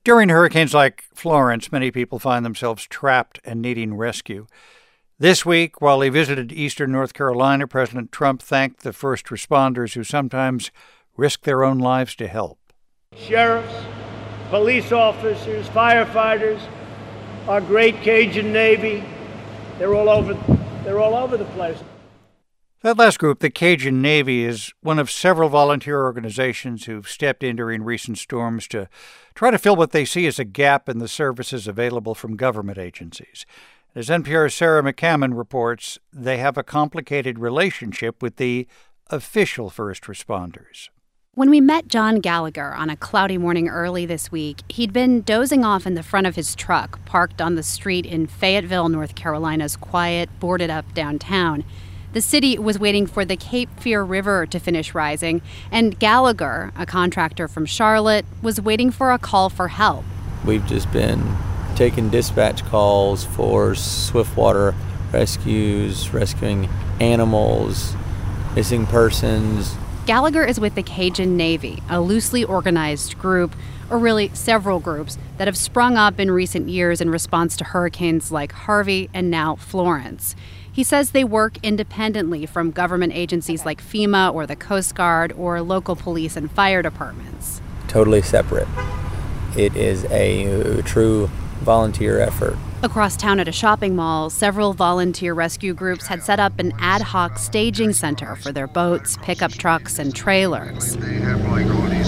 During hurricanes like Florence, many people find themselves trapped and needing rescue. This week, while he visited eastern North Carolina, President Trump thanked the first responders who sometimes risk their own lives to help. Sheriffs, police officers, firefighters, our great Cajun Navy, they're all over the place. That last group, the Cajun Navy, is one of several volunteer organizations who've stepped in during recent storms to try to fill what they see as a gap in the services available from government agencies. As NPR's Sarah McCammon reports, they have a complicated relationship with the official first responders. When we met John Gallagher on a cloudy morning early this week, he'd been dozing off in the front of his truck, parked on the street in Fayetteville, North Carolina's quiet, boarded-up downtown. The city was waiting for the Cape Fear River to finish rising, and Gallagher, a contractor from Charlotte, was waiting for a call for help. We've just been taking dispatch calls for swiftwater rescues, rescuing animals, missing persons. Gallagher is with the Cajun Navy, a loosely organized group, or really several groups, that have sprung up in recent years in response to hurricanes like Harvey and now Florence. He says they work independently from government agencies like FEMA or the Coast Guard or local police and fire departments. Totally separate. It is a true volunteer effort. Across town at a shopping mall, several volunteer rescue groups had set up an ad hoc staging center for their boats, pickup trucks, and trailers. They have all these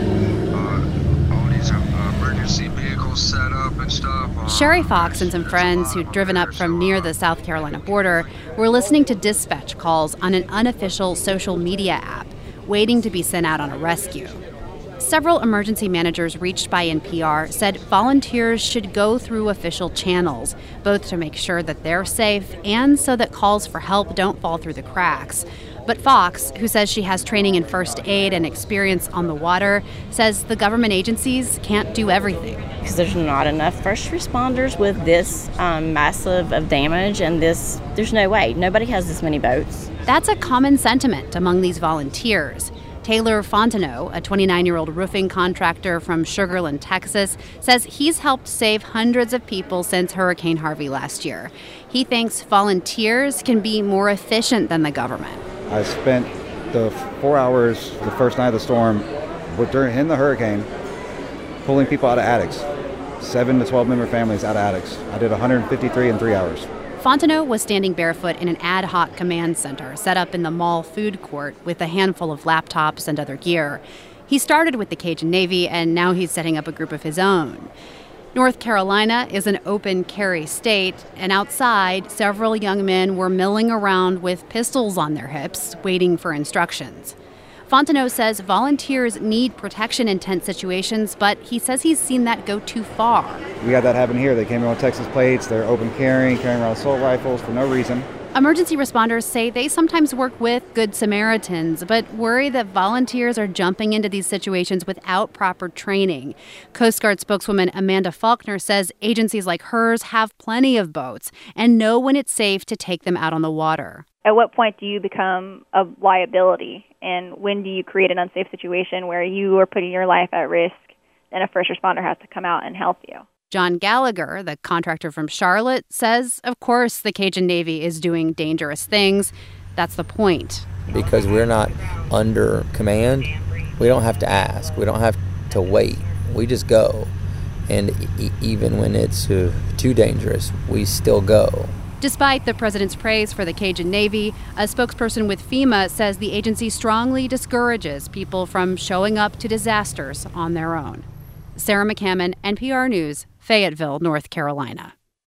emergency vehicles set up and stuff. Sherry Fox and some friends who'd driven up from near the South Carolina border were listening to dispatch calls on an unofficial social media app, waiting to be sent out on a rescue. Several emergency managers reached by NPR said volunteers should go through official channels, both to make sure that they're safe and so that calls for help don't fall through the cracks. But Fox, who says she has training in first aid and experience on the water, says the government agencies can't do everything. Because there's not enough first responders with this massive of damage, and there's no way. Nobody has this many boats. That's a common sentiment among these volunteers. Taylor Fontenot, a 29-year-old roofing contractor from Sugar Land, Texas, says he's helped save hundreds of people since Hurricane Harvey last year. He thinks volunteers can be more efficient than the government. I spent the 4 hours the first night of the storm in the hurricane pulling people out of attics, 7 to 12-member families out of attics. I did 153 in 3 hours. Fontenot was standing barefoot in an ad hoc command center set up in the mall food court with a handful of laptops and other gear. He started with the Cajun Navy, and now he's setting up a group of his own. North Carolina is an open carry state, and outside, several young men were milling around with pistols on their hips, waiting for instructions. Fontenot says volunteers need protection in tense situations, but he says he's seen that go too far. We had that happen here. They came in with Texas plates. They're open carrying around assault rifles for no reason. Emergency responders say they sometimes work with Good Samaritans, but worry that volunteers are jumping into these situations without proper training. Coast Guard spokeswoman Amanda Faulkner says agencies like hers have plenty of boats and know when it's safe to take them out on the water. At what point do you become a liability, and when do you create an unsafe situation where you are putting your life at risk and a first responder has to come out and help you? John Gallagher, the contractor from Charlotte, says, of course, the Cajun Navy is doing dangerous things. That's the point. Because we're not under command, we don't have to ask. We don't have to wait. We just go. And even when it's too dangerous, we still go. Despite the president's praise for the Cajun Navy, a spokesperson with FEMA says the agency strongly discourages people from showing up to disasters on their own. Sarah McCammon, NPR News, Fayetteville, North Carolina.